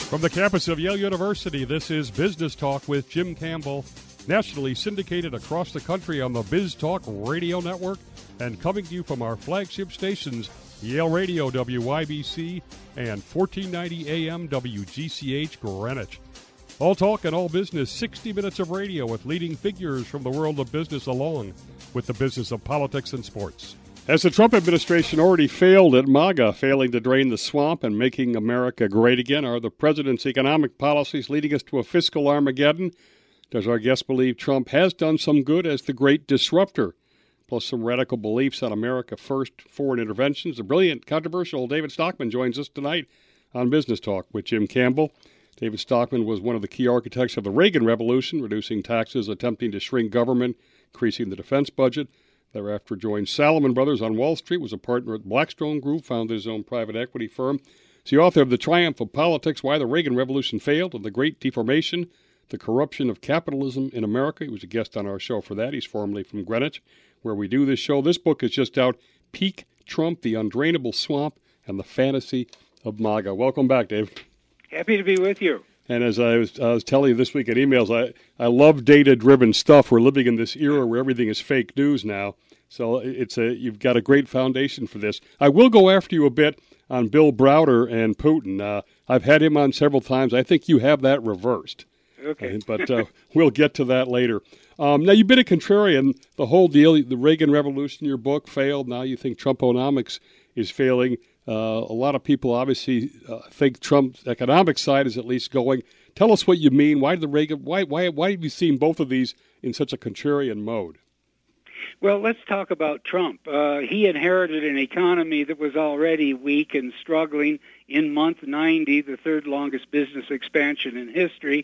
From the campus of Yale University, this is Business Talk with Jim Campbell, nationally syndicated across the country on the Biz Talk Radio Network and coming to you from our flagship stations, Yale Radio WYBC and 1490 AM WGCH Greenwich. All talk and all business, 60 minutes of radio with leading figures from the world of business along with the business of politics and sports. As the Trump administration already failed at MAGA, failing to drain the swamp and making America great again, are the president's economic policies leading us to a fiscal Armageddon? Does our guest believe Trump has done some good as the great disruptor? Plus some radical beliefs on America First foreign interventions. The brilliant, controversial David Stockman joins us tonight on Business Talk with Jim Campbell. David Stockman was one of the key architects of the Reagan Revolution, reducing taxes, attempting to shrink government, increasing the defense budget. Thereafter joined Salomon Brothers on Wall Street, was a partner at Blackstone Group, founded his own private equity firm. He's the author of The Triumph of Politics, Why the Reagan Revolution Failed, and The Great Deformation, The Corruption of Capitalism in America. He was a guest on our show for that. He's formerly from Greenwich, where we do this show. This book is just out, Peak Trump, The Undrainable Swamp, and the Fantasy of MAGA. Welcome back, Dave. Happy to be with you. And as I was telling you this week in emails, I love data-driven stuff. We're living in this era where everything is fake news now. So you've got a great foundation for this. I will go after you a bit on Bill Browder and Putin. I've had him on several times. I think you have that reversed. Okay. But we'll get to that later. Now, you've been a contrarian. The whole deal, the Reagan Revolution, your book failed. Now you think Trumponomics is failing. A lot of people obviously think Trump's economic side is at least going. Tell us what you mean. Why have you seen both of these in such a contrarian mode? Well, let's talk about Trump. He inherited an economy that was already weak and struggling. In month 90, the third longest business expansion in history,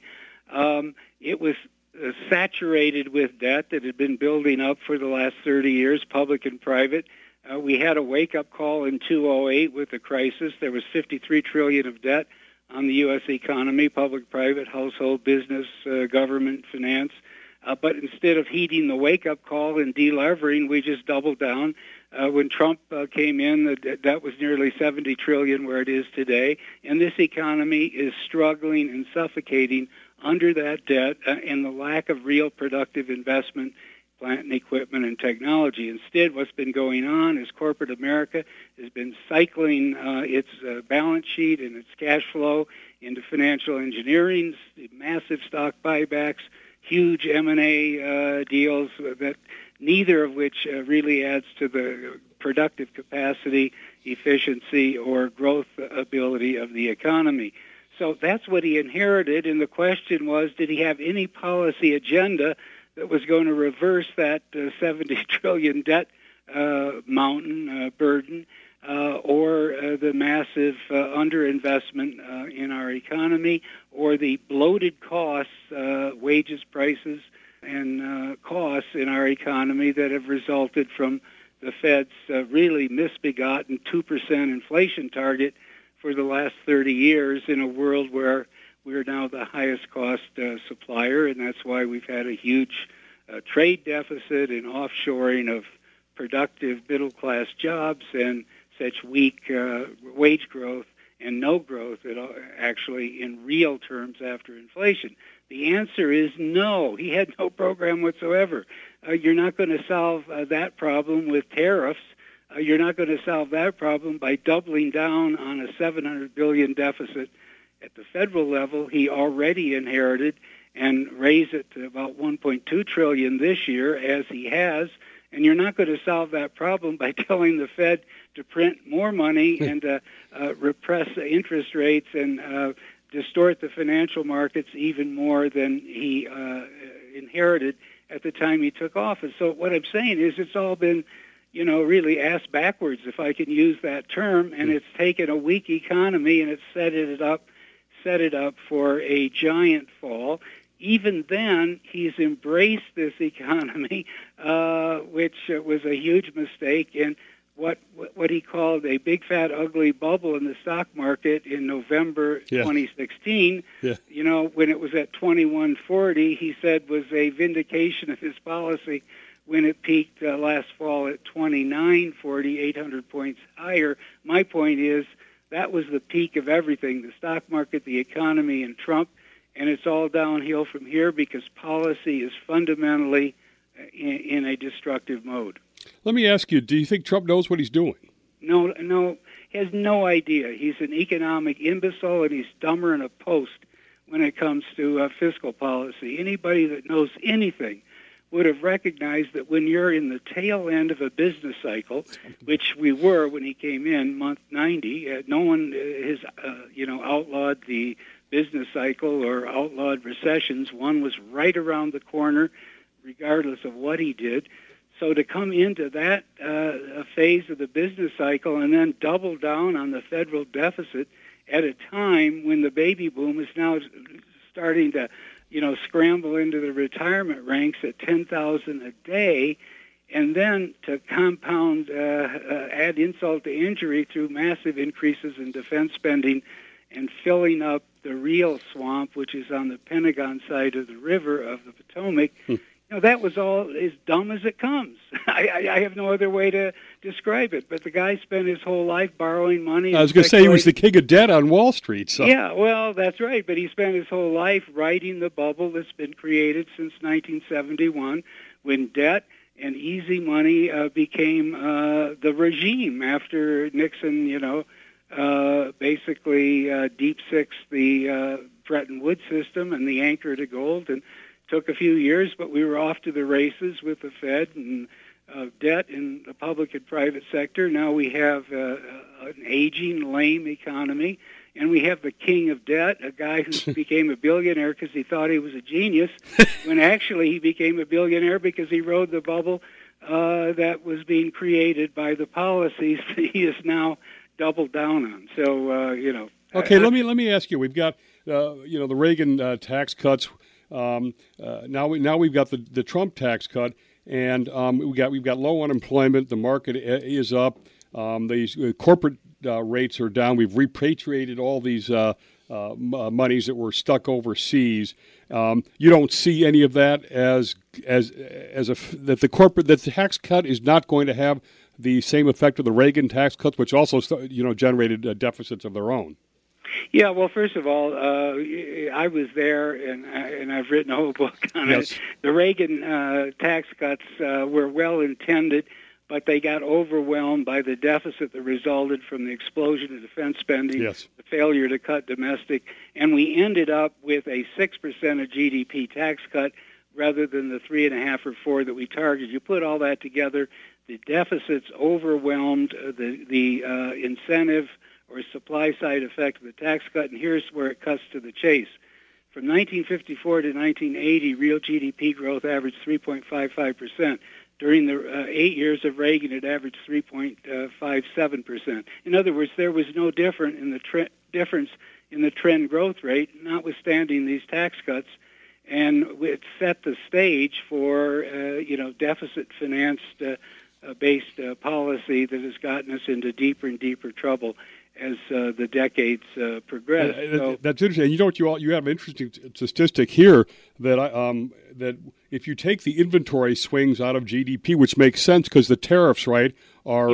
it was saturated with debt that had been building up for the last 30 years, public and private. We had a wake-up call in 2008 with the crisis. There was $53 trillion of debt on the U.S. economy, public, private, household, business, government, finance. But instead of heeding the wake-up call and delevering, we just doubled down. When Trump came in, the debt was nearly $70 trillion where it is today. And this economy is struggling and suffocating under that debt and the lack of real productive investment, plant and equipment and technology. Instead, what's been going on is corporate America has been cycling its balance sheet and its cash flow into financial engineering, massive stock buybacks, huge M&A deals, that neither of which really adds to the productive capacity, efficiency, or growth ability of the economy. So that's what he inherited, and the question was, did he have any policy agenda that was going to reverse that $70 trillion debt mountain burden or the massive underinvestment in our economy or the bloated costs, wages, prices, and costs in our economy that have resulted from the Fed's really misbegotten 2% inflation target for the last 30 years in a world where we're now the highest cost supplier, and that's why we've had a huge trade deficit and offshoring of productive middle-class jobs and such weak wage growth and no growth at all, actually in real terms after inflation. The answer is no. He had no program whatsoever. You're not going to solve that problem with tariffs. You're not going to solve that problem by doubling down on a $700 billion deficit at the federal level he already inherited and raise it to about $1.2 trillion this year, as he has. And you're not going to solve that problem by telling the Fed to print more money and repress interest rates and distort the financial markets even more than he inherited at the time he took office. So what I'm saying is it's all been, really ass backwards, if I can use that term, and it's taken a weak economy and it's set it up for a giant fall. Even then, he's embraced this economy, which was a huge mistake, and what he called a big, fat, ugly bubble in the stock market in November 2016, when it was at 2140, he said was a vindication of his policy when it peaked last fall at 2940, 800 points higher. My point is that was the peak of everything, the stock market, the economy, and Trump. And it's all downhill from here because policy is fundamentally in a destructive mode. Let me ask you, do you think Trump knows what he's doing? No, he has no idea. He's an economic imbecile, and he's dumber than a post when it comes to fiscal policy. Anybody that knows anything would have recognized that when you're in the tail end of a business cycle, which we were when he came in, month 90, no one has, outlawed the business cycle or outlawed recessions. One was right around the corner, regardless of what he did. So to come into that phase of the business cycle and then double down on the federal deficit at a time when the baby boom is now starting to, scramble into the retirement ranks at 10,000 a day, and then to compound, add insult to injury through massive increases in defense spending and filling up the real swamp, which is on the Pentagon side of the river of the Potomac. That was all as dumb as it comes. I have no other way to describe it. But the guy spent his whole life borrowing money. I was going to say he was the king of debt on Wall Street. So. Yeah, well, that's right. But he spent his whole life riding the bubble that's been created since 1971 when debt and easy money became the regime after Nixon, basically deep sixed the Bretton Woods system and the anchor to gold. And took a few years, but we were off to the races with the Fed and debt in the public and private sector. Now we have an aging, lame economy, and we have the king of debt, a guy who became a billionaire because he thought he was a genius, when actually he became a billionaire because he rode the bubble that was being created by the policies that he is now doubled down on. So, Okay, let me ask you. We've got, the Reagan tax cuts. Now we've got the Trump tax cut, and we've got low unemployment. The market is up. These corporate rates are down. We've repatriated all these monies that were stuck overseas. You don't see any of that that the tax cut is not going to have the same effect of the Reagan tax cuts, which also generated deficits of their own. Yeah, well, first of all, I was there, and I've written a whole book on it. The Reagan tax cuts were well-intended, but they got overwhelmed by the deficit that resulted from the explosion of defense spending, the failure to cut domestic, and we ended up with a 6% of GDP tax cut rather than the 3.5 or 4 that we targeted. You put all that together, the deficits overwhelmed the incentive or supply-side effect of the tax cut, and here's where it cuts to the chase. From 1954 to 1980, real GDP growth averaged 3.55%. During the 8 years of Reagan, it averaged 3.57%. In other words, there was no difference in the trend growth rate, notwithstanding these tax cuts, and it set the stage for deficit-financed based policy that has gotten us into deeper and deeper trouble as the decades progress. That's interesting. You have an interesting statistic here that that if you take the inventory swings out of GDP, which makes sense because the tariffs, right, are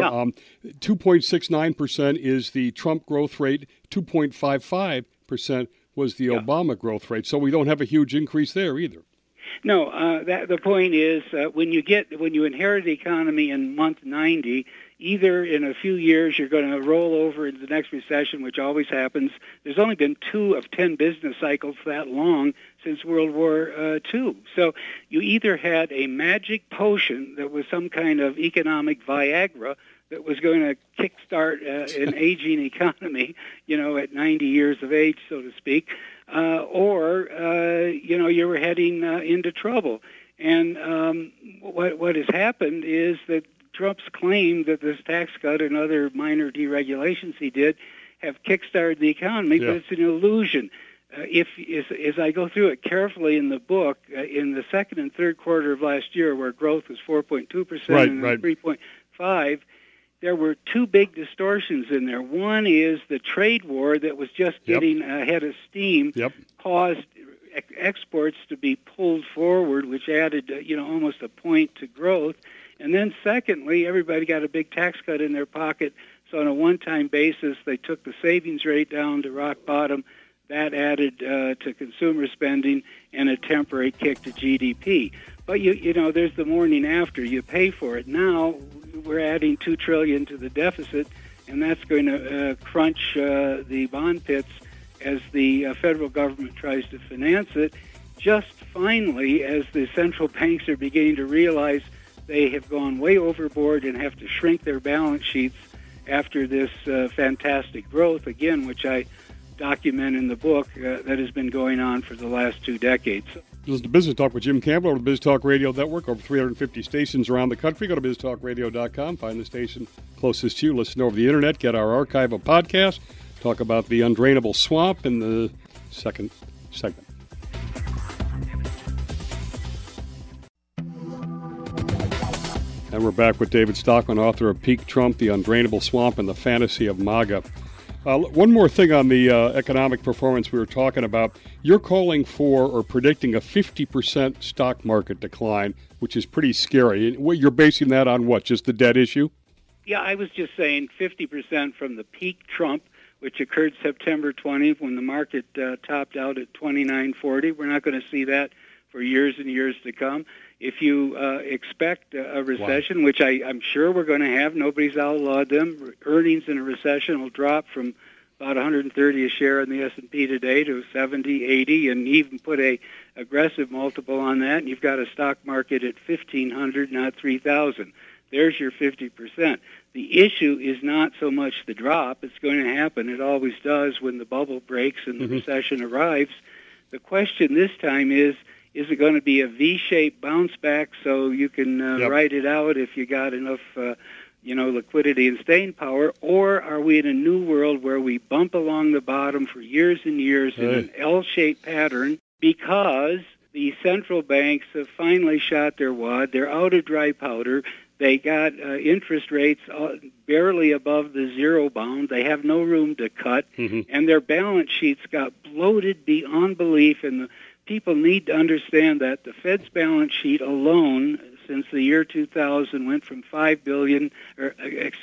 2.69% is the Trump growth rate, 2.55% was the Obama growth rate. So we don't have a huge increase there either. No, the point is when you inherit the economy in month 90, either in a few years you're going to roll over into the next recession, which always happens. There's only been 2 of 10 business cycles that long since World War II. So you either had a magic potion that was some kind of economic Viagra that was going to kickstart an aging economy, at 90 years of age, so to speak, or you were heading into trouble. And what has happened is that Trump's claim that this tax cut and other minor deregulations he did have kickstarted the economy, but it's an illusion. As I go through it carefully in the book, in the second and third quarter of last year, where growth was 4.2% and 3.5%, there were 2 big distortions in there. One is the trade war that was just getting ahead of steam caused exports to be pulled forward, which added almost a point to growth. And then secondly, everybody got a big tax cut in their pocket, So on a one-time basis, they took the savings rate down to rock bottom. That added to consumer spending and a temporary kick to GDP. But you know, there's the morning after. You pay for it. Now we're adding $2 trillion to the deficit, and that's going to crunch the bond pits as the federal government tries to finance it. Just finally, as the central banks are beginning to realize they have gone way overboard and have to shrink their balance sheets after this fantastic growth, again, which I document in the book, that has been going on for the last 2 decades. This is the Business Talk with Jim Campbell over the Biz Talk Radio Network, over 350 stations around the country. Go to biztalkradio.com, find the station closest to you, listen over the internet, get our archive of podcasts, talk about the undrainable swamp in the second segment. And we're back with David Stockman, author of Peak Trump, The Undrainable Swamp, and the Fantasy of MAGA. One more thing on the economic performance we were talking about. You're calling for or predicting a 50% stock market decline, which is pretty scary. You're basing that on what, just the debt issue? Yeah, I was just saying 50% from the peak Trump, which occurred September 20th when the market topped out at 29.40. We're not going to see that for years and years to come. If you expect a recession, which I'm sure we're going to have, nobody's outlawed them. Earnings in a recession will drop from about 130 a share in the S&P today to 70, 80, and even put a aggressive multiple on that. And you've got a stock market at 1,500, not 3,000. There's your 50%. The issue is not so much the drop. It's going to happen. It always does when the bubble breaks and the recession arrives. The question this time is it going to be a V-shaped bounce back so you can ride it out if you got enough, liquidity and staying power, or are we in a new world where we bump along the bottom for years and years in an L-shaped pattern because the central banks have finally shot their wad? They're out of dry powder. They got interest rates barely above the zero bound. They have no room to cut, and their balance sheets got bloated beyond belief. And the people need to understand that the Fed's balance sheet alone, since the year 2000, went from $500 billion to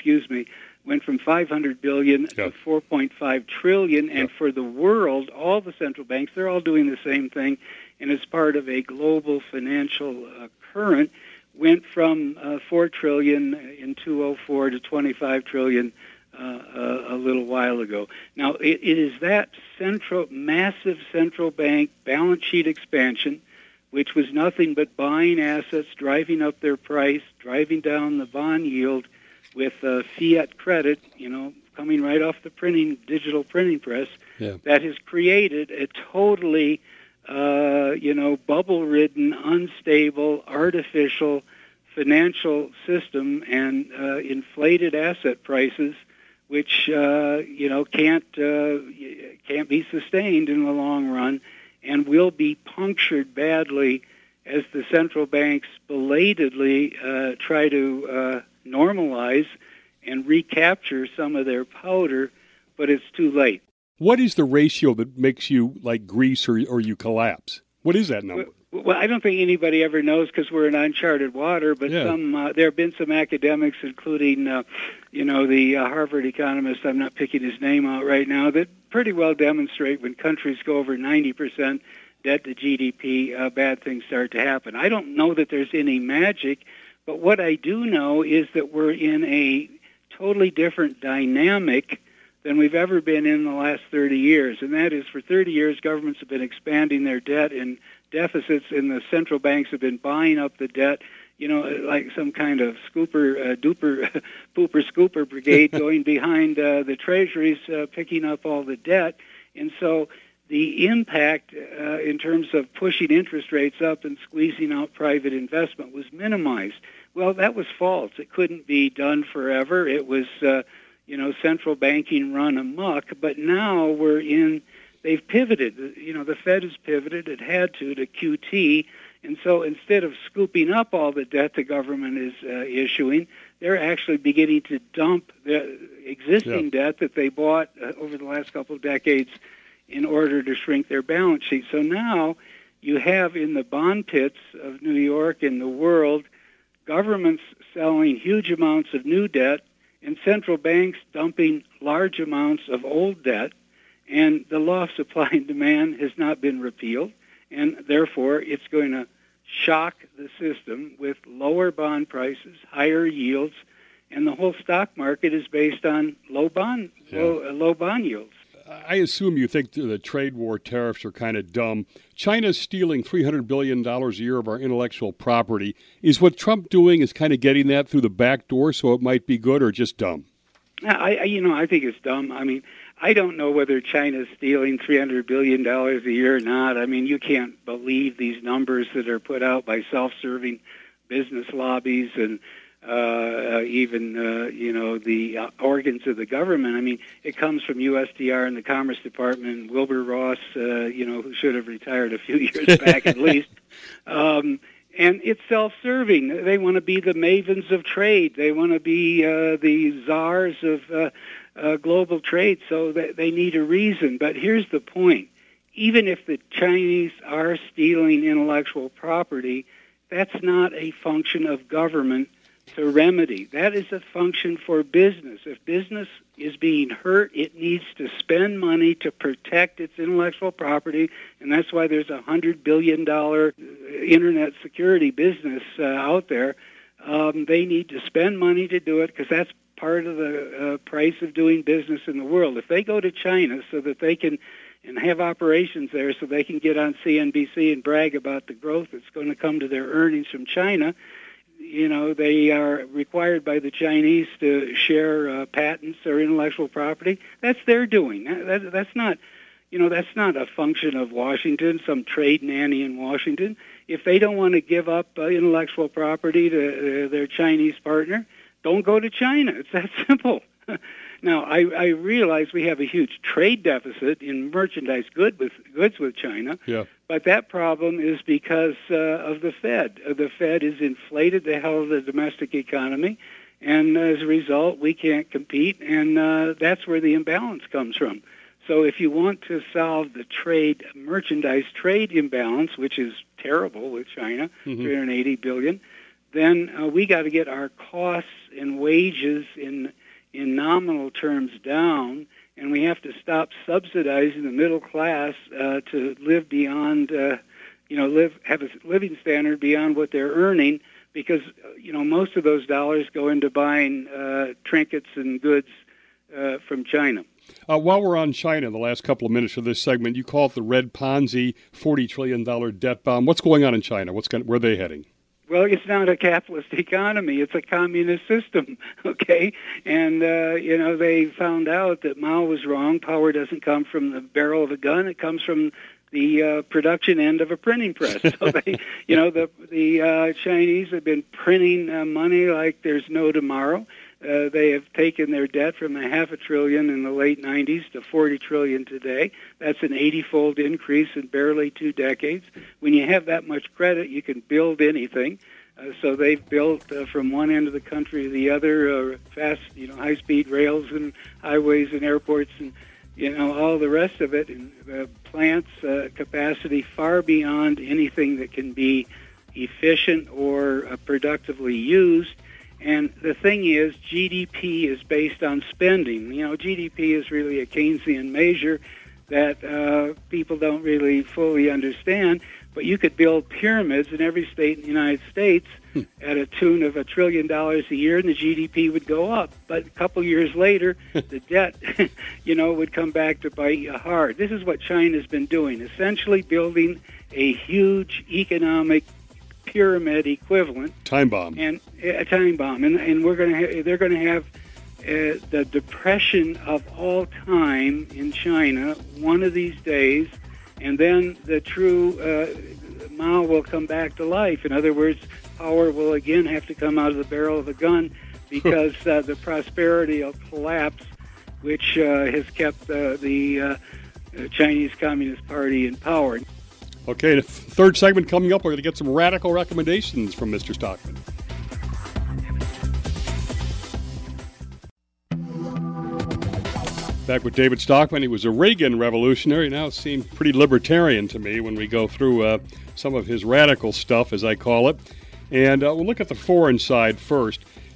4.5 trillion. And for the world, all the central banks, they're all doing the same thing, and it's part of a global financial current. Went from 4 trillion in 2004 to 25 trillion a little while ago. Now, it is that massive central bank balance sheet expansion, which was nothing but buying assets, driving up their price, driving down the bond yield with fiat credit, coming right off the digital printing press, that has created a totally bubble-ridden, unstable, artificial financial system and inflated asset prices, which can't be sustained in the long run, and will be punctured badly as the central banks belatedly try to normalize and recapture some of their powder, but it's too late. What is the ratio that makes you like Greece or you collapse? What is that number? Well, I don't think anybody ever knows because we're in uncharted water, but there have been some academics, including, the Harvard economist, I'm not picking his name out right now, that pretty well demonstrate when countries go over 90% debt to GDP, bad things start to happen. I don't know that there's any magic, but what I do know is that we're in a totally different dynamic than we've ever been in the last 30 years. And that is, for 30 years, governments have been expanding their debt and deficits, and the central banks have been buying up the debt, like some kind of pooper scooper brigade going behind the treasuries, picking up all the debt. And so the impact in terms of pushing interest rates up and squeezing out private investment was minimized. Well, that was false. It couldn't be done forever. It was central banking run amok, but now they've pivoted. The Fed has pivoted. It had to QT, and so instead of scooping up all the debt the government is issuing, they're actually beginning to dump the existing debt that they bought over the last couple of decades in order to shrink their balance sheet. So now you have in the bond pits of New York and the world, governments selling huge amounts of new debt and central banks dumping large amounts of old debt, and the law of supply and demand has not been repealed, and therefore it's going to shock the system with lower bond prices, higher yields, and the whole stock market is based on low bond yields. I assume you think the trade war tariffs are kind of dumb. China's stealing $300 billion a year of our intellectual property. Is what Trump doing is kind of getting that through the back door, so it might be good, or just dumb? I think it's dumb. I mean, I don't know whether China's stealing $300 billion a year or not. I mean, you can't believe these numbers that are put out by self-serving business lobbies and even the organs of the government. I mean, it comes from USTR and the Commerce Department, and Wilbur Ross, who should have retired a few years back at least. And it's self-serving. They want to be the mavens of trade. They want to be the czars of global trade, so they need a reason. But here's the point. Even if the Chinese are stealing intellectual property, that's not a function of government to remedy. That is a function for business. If business is being hurt, it needs to spend money to protect its intellectual property, and that's why there's a $100 billion internet security business out there. They need to spend money to do it because that's part of the price of doing business in the world. If they go to China so that they can and have operations there so they can get on CNBC and brag about the growth that's going to come to their earnings from China, they are required by the Chinese to share patents or intellectual property. That's their doing. That's not, that's not a function of Washington, some trade nanny in Washington. If they don't want to give up intellectual property to their Chinese partner, don't go to China. It's that simple. Now, I realize we have a huge trade deficit in merchandise goods with China, but that problem is because of the Fed. The Fed has inflated the hell of the domestic economy, and as a result, we can't compete, and that's where the imbalance comes from. So if you want to solve the merchandise trade imbalance, which is terrible with China, $380 billion, then we got to get our costs and wages in nominal terms down, and we have to stop subsidizing the middle class to live beyond, have a living standard beyond what they're earning, because most of those dollars go into buying trinkets and goods from China. While we're on China, the last couple of minutes of this segment, you call it the Red Ponzi, $40 trillion debt bomb. What's going on in China? Where are they heading? Well, it's not a capitalist economy. It's a communist system, okay? And, they found out that Mao was wrong. Power doesn't come from the barrel of a gun. It comes from the production end of a printing press. So they, the Chinese have been printing money like there's no tomorrow. They have taken their debt from $500 billion in the late 90s to $40 trillion today. That's an 80-fold increase in barely 2 decades. When you have that much credit, you can build anything. So they've built from one end of the country to the other fast, high-speed rails and highways and airports and all the rest of it, and plants capacity far beyond anything that can be efficient or productively used. And the thing is, GDP is based on spending. GDP is really a Keynesian measure that people don't really fully understand. But you could build pyramids in every state in the United States at a tune of $1 trillion a year, and the GDP would go up. But a couple years later, the debt, would come back to bite you hard. This is what China's been doing, essentially building a huge economic pyramid equivalent. Time bomb. And a time bomb. And they're going to have the depression of all time in China one of these days, and then the true Mao will come back to life. In other words, power will again have to come out of the barrel of a gun because the prosperity will collapse, which has kept the Chinese Communist Party in power. Okay, the third segment coming up, we're going to get some radical recommendations from Mr. Stockman. Back with David Stockman. He was a Reagan revolutionary. Now seems pretty libertarian to me when we go through some of his radical stuff, as I call it. And we'll look at the foreign side first.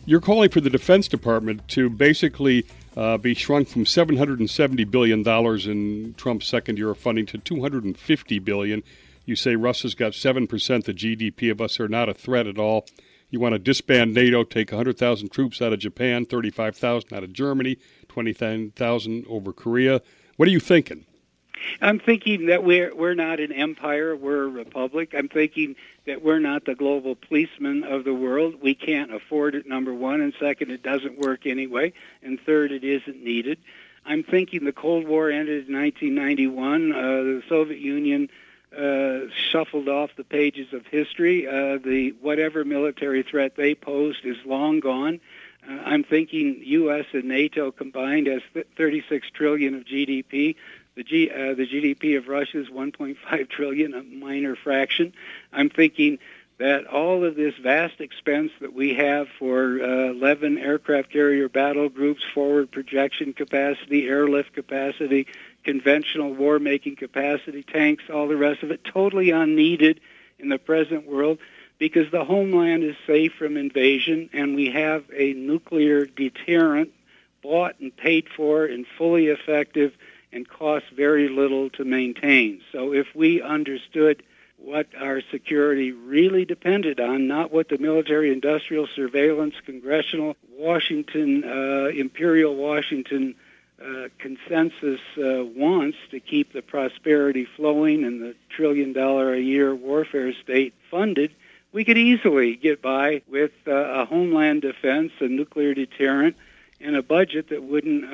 You're calling for the Defense Department to basically be shrunk from $770 billion in Trump's second year of funding to $250 billion. You say Russia's got 7% the GDP of us. Are not a threat at all. You want to disband NATO, take 100,000 troops out of Japan, 35,000 out of Germany, 20,000 over Korea. What are you thinking? I'm thinking that we're not an empire, we're a republic. I'm thinking that we're not the global policeman of the world. We can't afford it, number one, and second, it doesn't work anyway, and third, it isn't needed. I'm thinking the Cold War ended in 1991. The Soviet Union shuffled off the pages of history. The whatever military threat they posed is long gone. I'm thinking U.S. and NATO combined has 36 trillion of GDP. The GDP of Russia is 1.5 trillion, a minor fraction. I'm thinking that all of this vast expense that we have for 11 aircraft carrier battle groups, forward projection capacity, airlift capacity, conventional war-making capacity, tanks, all the rest of it, totally unneeded in the present world because the homeland is safe from invasion and we have a nuclear deterrent bought and paid for and fully effective and costs very little to maintain. So if we understood what our security really depended on, not what the military-industrial surveillance, congressional Washington, imperial Washington consensus wants to keep the prosperity flowing and the $1 trillion a year warfare state funded, we could easily get by with a homeland defense, a nuclear deterrent, and a budget that wouldn't,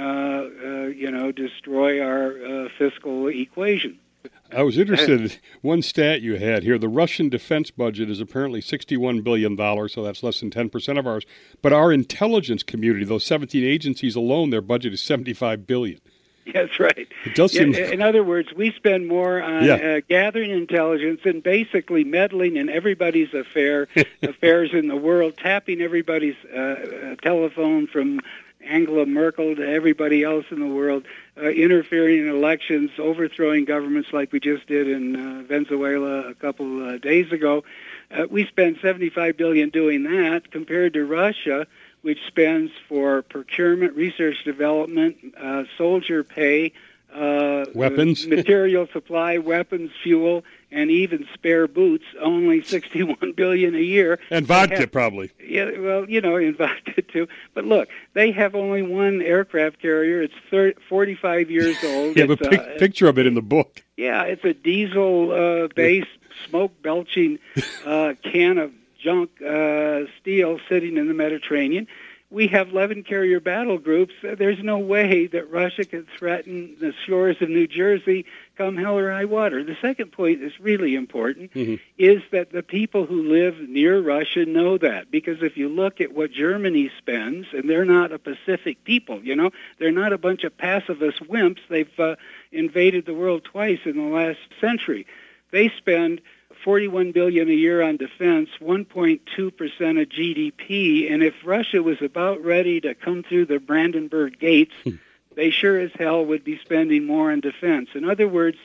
destroy our fiscal equation. I was interested in one stat you had here. The Russian defense budget is apparently $61 billion, so that's less than 10% of ours. But our intelligence community, those 17 agencies alone, their budget is $75 billion. That's right. It does seem... In other words, we spend more on gathering intelligence and basically meddling in everybody's affairs in the world, tapping everybody's telephone from Angela Merkel to everybody else in the world, interfering in elections, overthrowing governments like we just did in Venezuela a couple days ago. We spend $75 billion doing that compared to Russia, which spends for procurement, research development, soldier pay, weapons, material supply, weapons, fuel, and even spare boots, only $61 billion a year. And vodka, probably. Yeah, well, and vodka too. But look, they have only one aircraft carrier. It's 45 years old. You have a picture of it in the book. Yeah, it's a diesel-based, smoke-belching can of junk steel sitting in the Mediterranean. We have 11 carrier battle groups. There's no way that Russia could threaten the shores of New Jersey come hell or high water. The second point is really important, is that the people who live near Russia know that. Because if you look at what Germany spends, and they're not a Pacific people, they're not a bunch of pacifist wimps. They've invaded the world twice in the last century. They spend $41 billion a year on defense, 1.2% of GDP, and if Russia was about ready to come through the Brandenburg Gates, they sure as hell would be spending more on defense. In other words,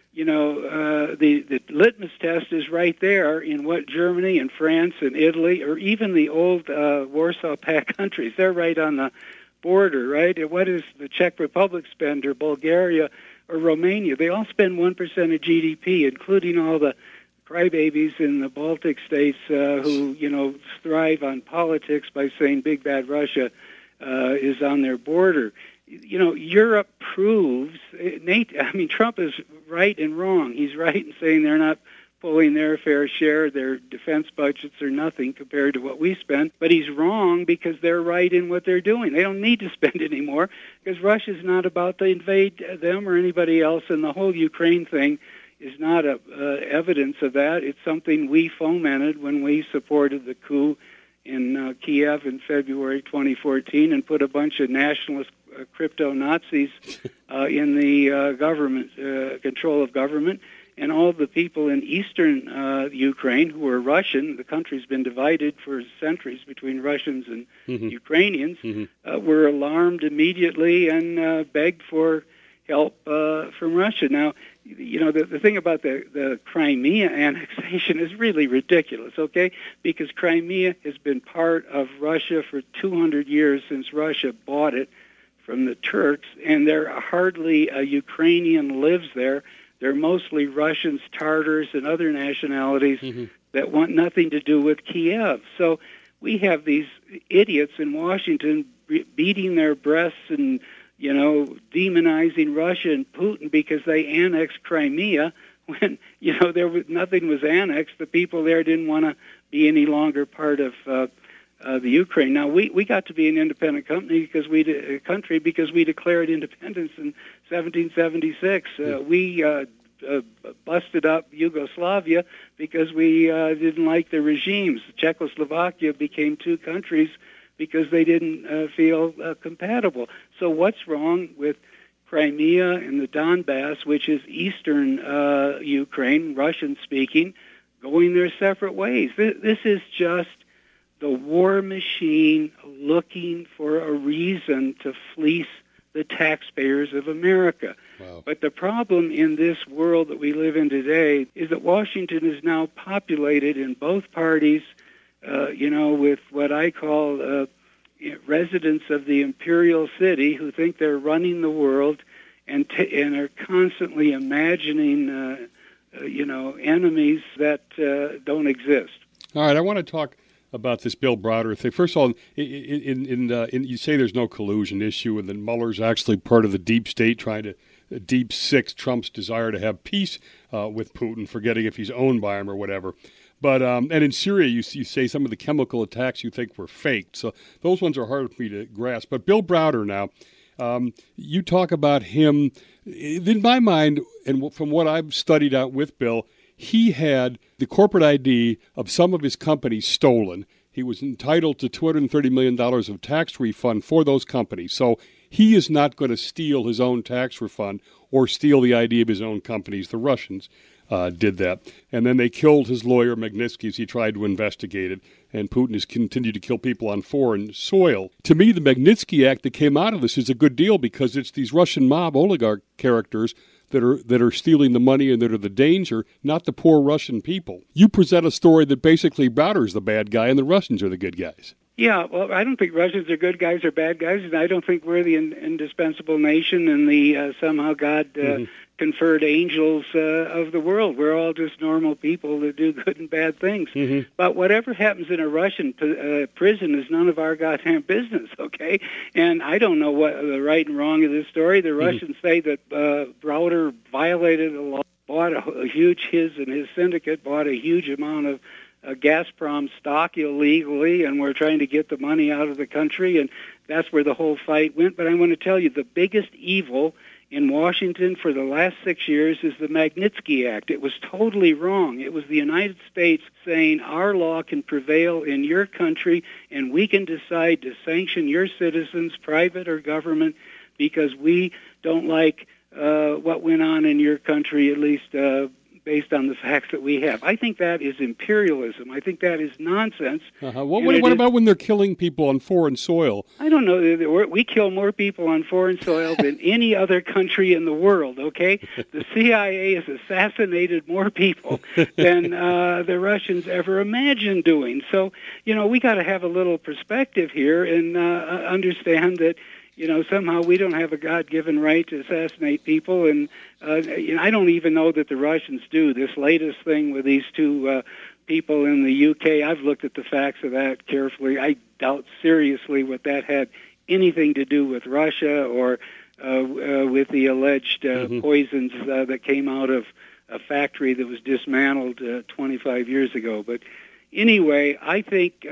the litmus test is right there in what Germany and France and Italy, or even the old Warsaw Pact countries, they're right on the border, right? And what does the Czech Republic spend, or Bulgaria, or Romania? They all spend 1% of GDP, including all the crybabies in the Baltic states who, thrive on politics by saying big bad Russia is on their border. Europe proves, Trump is right and wrong. He's right in saying they're not pulling their fair share. Their defense budgets are nothing compared to what we spend. But he's wrong because they're right in what they're doing. They don't need to spend anymore because Russia's not about to invade them or anybody else, and the whole Ukraine thing is not evidence of that. It's something we fomented when we supported the coup in Kiev in February 2014 and put a bunch of nationalist crypto-Nazis in the government, control of government. And all the people in eastern Ukraine who are Russian, the country's been divided for centuries between Russians and Ukrainians, were alarmed immediately and begged for help from Russia. Now, the thing about the Crimea annexation is really ridiculous, okay? Because Crimea has been part of Russia for 200 years since Russia bought it from the Turks, and there hardly a Ukrainian lives there. They're mostly Russians, Tartars, and other nationalities that want nothing to do with Kiev. So we have these idiots in Washington beating their breasts and demonizing Russia and Putin because they annexed Crimea when, nothing was annexed. The people there didn't want to be any longer part of the Ukraine. Now, we got to be an independent country because we declared independence in 1776. We busted up Yugoslavia because we didn't like the regimes. Czechoslovakia became two countries because they didn't feel compatible. So what's wrong with Crimea and the Donbass, which is eastern Ukraine, Russian-speaking, going their separate ways? This is just the war machine looking for a reason to fleece the taxpayers of America. Wow. But the problem in this world that we live in today is that Washington is now populated in both parties with what I call residents of the imperial city who think they're running the world and are constantly imagining, enemies that don't exist. All right, I want to talk about this Bill Browder thing. First of all, you say there's no collusion issue, and that Mueller's actually part of the deep state trying to deep six Trump's desire to have peace with Putin, forgetting if he's owned by him or whatever. But and in Syria, you say some of the chemical attacks you think were faked. So those ones are hard for me to grasp. But Bill Browder now, you talk about him. In my mind, and from what I've studied out with Bill, he had the corporate ID of some of his companies stolen. He was entitled to $230 million of tax refund for those companies. So he is not going to steal his own tax refund or steal the ID of his own companies. The Russians did that. And then they killed his lawyer, Magnitsky, as he tried to investigate it. And Putin has continued to kill people on foreign soil. To me, the Magnitsky Act that came out of this is a good deal because it's these Russian mob oligarch characters that are stealing the money and that are the danger, not the poor Russian people. You present a story that basically Browder's the bad guy and the Russians are the good guys. Yeah, well, I don't think Russians are good guys or bad guys, and I don't think we're the indispensable nation and the somehow God conferred angels of the world. We're all just normal people that do good and bad things. But whatever happens in a Russian prison is none of our goddamn business, okay? And I don't know what the right and wrong of this story. The Russians say that Browder violated the law, bought his and his syndicate bought a huge amount of Gazprom stock illegally, and we're trying to get the money out of the country, and that's where the whole fight went. But I want to tell you, the biggest evil in Washington for the last 6 years is the Magnitsky Act. It was totally wrong. It was the United States saying our law can prevail in your country, and we can decide to sanction your citizens, private or government, because we don't like what went on in your country, at least based on the facts that we have. I think that is imperialism. I think that is nonsense. What about when they're killing people on foreign soil? I don't know. We kill more people on foreign soil than any other country in the world, okay? The CIA has assassinated more people than the Russians ever imagined doing. So, we got to have a little perspective here and understand that somehow we don't have a God-given right to assassinate people, and I don't even know that the Russians do. This latest thing with these two people in the UK, I've looked at the facts of that carefully. I doubt seriously what that had anything to do with Russia or with the alleged poisons that came out of a factory that was dismantled 25 years ago. But anyway, I think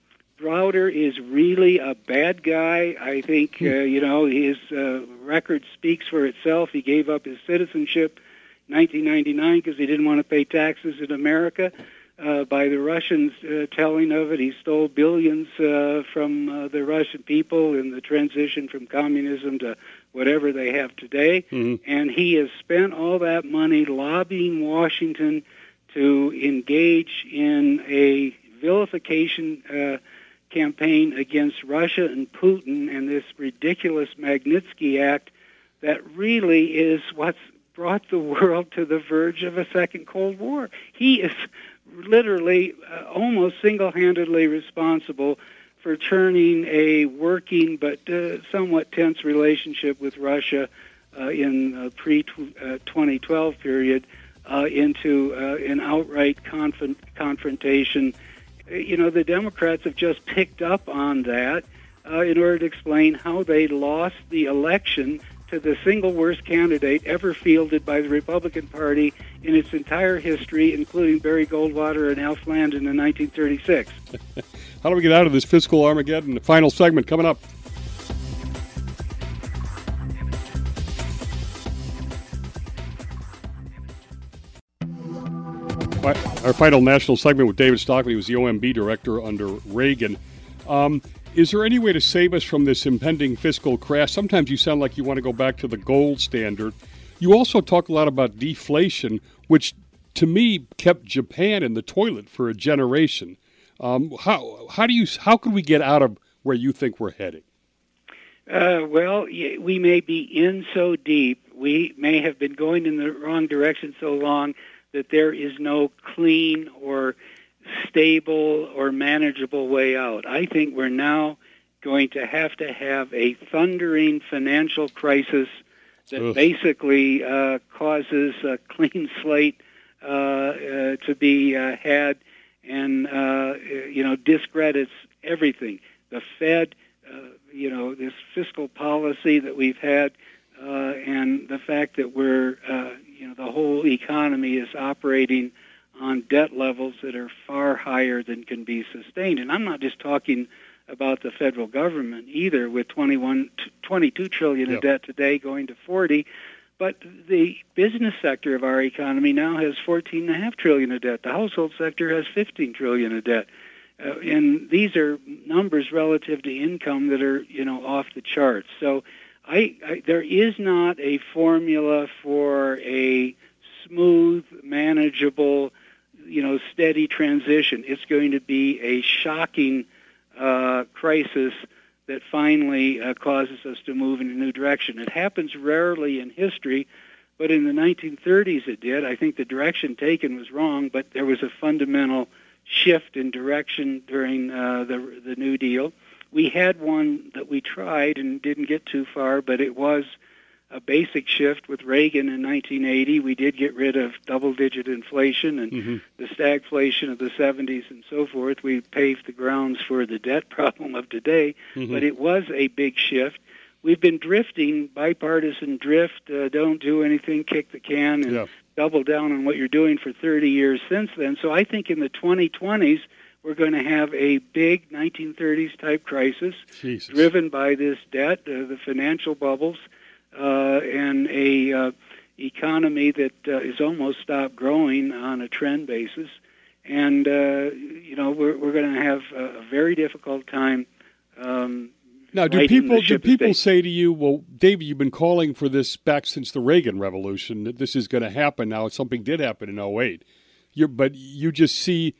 Browder is really a bad guy. I think, his record speaks for itself. He gave up his citizenship in 1999 because he didn't want to pay taxes in America. By the Russians telling of it, he stole billions from the Russian people in the transition from communism to whatever they have today. And he has spent all that money lobbying Washington to engage in a vilification campaign against Russia and Putin and this ridiculous Magnitsky Act that really is what's brought the world to the verge of a second Cold War. He is literally almost single-handedly responsible for turning a working but somewhat tense relationship with Russia in pre-2012 period into an outright confrontation. The Democrats have just picked up on that in order to explain how they lost the election to the single worst candidate ever fielded by the Republican Party in its entire history, including Barry Goldwater and Alf Landon in 1936. How do we get out of this fiscal Armageddon? The final segment coming up. Our final national segment with David Stockman. He was the OMB director under Reagan. Is there any way to save us from this impending fiscal crash? Sometimes you sound like you want to go back to the gold standard. You also talk a lot about deflation, which to me kept Japan in the toilet for a generation. How can we get out of where you think we're heading? Well, we may be in so deep. We may have been going in the wrong direction so long that there is no clean or stable or manageable way out. I think we're now going to have a thundering financial crisis that basically causes a clean slate to be had and, discredits everything. The Fed, this fiscal policy that we've had and the fact that we're, the whole economy is operating on debt levels that are far higher than can be sustained. And I'm not just talking about the federal government either, with 22 trillion of debt today going to 40, but the business sector of our economy now has 14.5 trillion of debt. The household sector has 15 trillion of debt. And these are numbers relative to income that are, off the charts. So there is not a formula for a smooth, manageable, steady transition. It's going to be a shocking crisis that finally causes us to move in a new direction. It happens rarely in history, but in the 1930s it did. I think the direction taken was wrong, but there was a fundamental shift in direction during the New Deal. We had one that we tried and didn't get too far, but it was a basic shift with Reagan in 1980. We did get rid of double-digit inflation and the stagflation of the 70s and so forth. We paved the grounds for the debt problem of today, but it was a big shift. We've been drifting, bipartisan drift, don't do anything, kick the can, and double down on what you're doing for 30 years since then. So I think in the 2020s, we're going to have a big 1930s-type crisis driven by this debt, the financial bubbles, and a economy that is almost stopped growing on a trend basis. And, we're going to have a very difficult time. Now, do people say to you, well, David, you've been calling for this back since the Reagan Revolution, that this is going to happen now. Something did happen in 08. But you just see,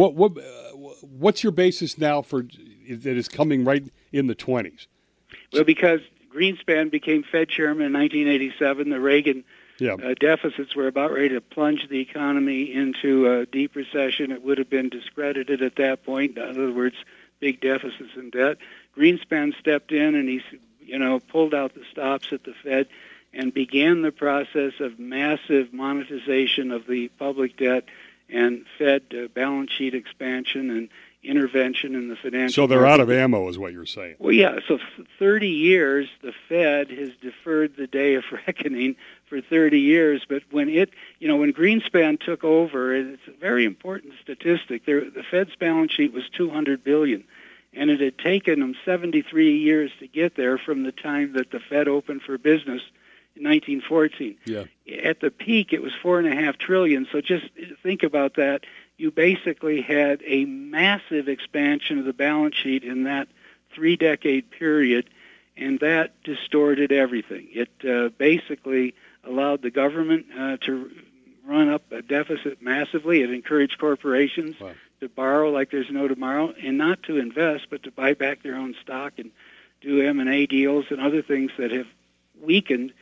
what's your basis now for that is coming right in the 20s? Well, because Greenspan became Fed chairman in 1987. The Reagan deficits were about ready to plunge the economy into a deep recession. It would have been discredited at that point. In other words, big deficits and debt. Greenspan stepped in and he, pulled out the stops at the Fed and began the process of massive monetization of the public debt and Fed balance sheet expansion and intervention in the financial So they're out of ammo is what you're saying. Well, yeah. So 30 years, the Fed has deferred the day of reckoning for 30 years. But when when Greenspan took over, it's a very important statistic. The Fed's balance sheet was $200 billion, and it had taken them 73 years to get there from the time that the Fed opened for business in 1914. Yeah. At the peak, it was $4.5 trillion. So just think about that. You basically had a massive expansion of the balance sheet in that 3-decade period, and that distorted everything. It basically allowed the government to run up a deficit massively. It encouraged corporations to borrow like there's no tomorrow, and not to invest, but to buy back their own stock and do M&A deals and other things that have weakened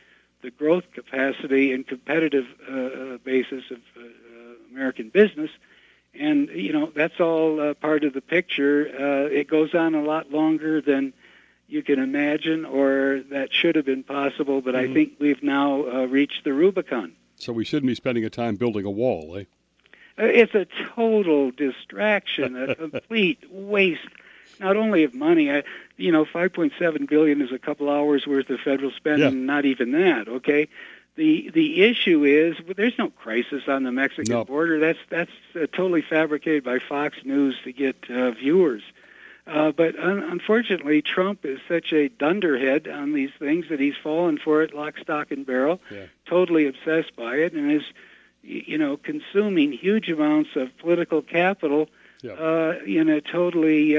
the growth capacity and competitive basis of American business. And, that's all part of the picture. It goes on a lot longer than you can imagine, or that should have been possible, but I think we've now reached the Rubicon. So we shouldn't be spending a time building a wall, eh? It's a total distraction, a complete waste, not only of money. $5.7 billion is a couple hours worth of federal spending, not even that, okay? The issue is there's no crisis on the Mexican border. That's totally fabricated by Fox News to get viewers. But unfortunately, Trump is such a dunderhead on these things that he's fallen for it lock, stock, and barrel, totally obsessed by it, and is, consuming huge amounts of political capital in a totally,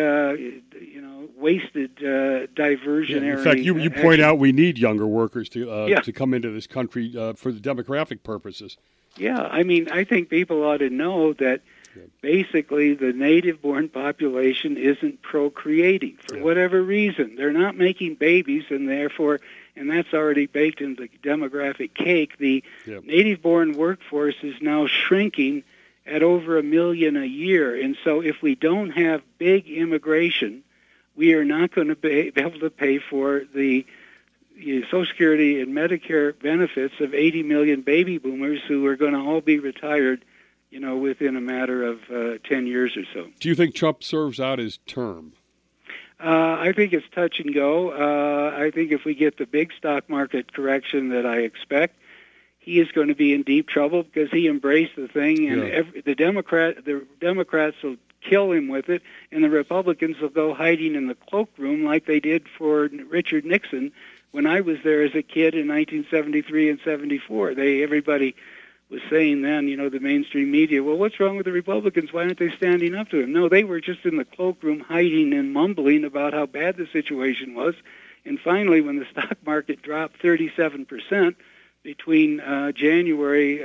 wasted diversionary. In fact, you point out we need younger workers to come into this country for the demographic purposes. Yeah, I think people ought to know that basically the native-born population isn't procreating for whatever reason. They're not making babies, and therefore, and that's already baked into the demographic cake, the native-born workforce is now shrinking at over 1 million a year. And so if we don't have big immigration, we are not going to be able to pay for the Social Security and Medicare benefits of 80 million baby boomers who are going to all be retired within a matter of 10 years or so. Do you think Trump serves out his term? I think it's touch and go. I think if we get the big stock market correction that I expect, he is going to be in deep trouble because he embraced the thing, and the Democrats will kill him with it, and the Republicans will go hiding in the cloakroom like they did for Richard Nixon when I was there as a kid in 1973 and 74. Everybody was saying then, the mainstream media, well, what's wrong with the Republicans? Why aren't they standing up to him? No, they were just in the cloakroom hiding and mumbling about how bad the situation was. And finally, when the stock market dropped 37% between January,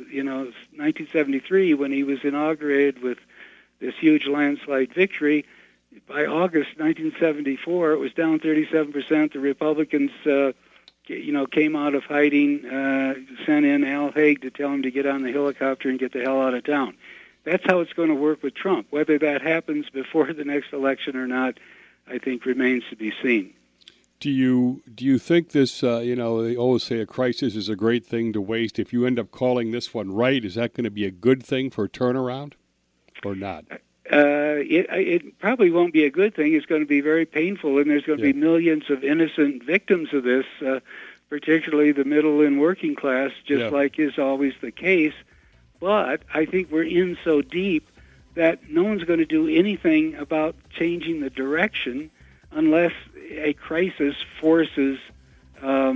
1973, when he was inaugurated with this huge landslide victory, by August 1974, it was down 37%. The Republicans came out of hiding, sent in Al Haig to tell him to get on the helicopter and get the hell out of town. That's how it's going to work with Trump. Whether that happens before the next election or not, I think remains to be seen. Do you think this, they always say a crisis is a great thing to waste. If you end up calling this one right, is that going to be a good thing for a turnaround or not? It probably won't be a good thing. It's going to be very painful, and there's going to be millions of innocent victims of this, particularly the middle and working class, just like is always the case. But I think we're in so deep that no one's going to do anything about changing the direction unless a crisis forces, a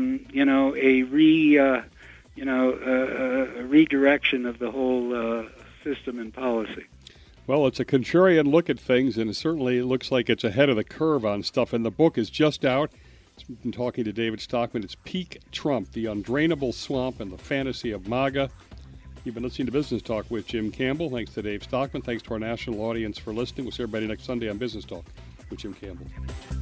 redirection of the whole system and policy. Well, it's a contrarian look at things, and it certainly looks like it's ahead of the curve on stuff. And the book is just out. I've been talking to David Stockman. It's Peak Trump, The Undrainable Swamp and the Fantasy of MAGA. You've been listening to Business Talk with Jim Campbell. Thanks to Dave Stockman. Thanks to our national audience for listening. We'll see everybody next Sunday on Business Talk with Jim Campbell.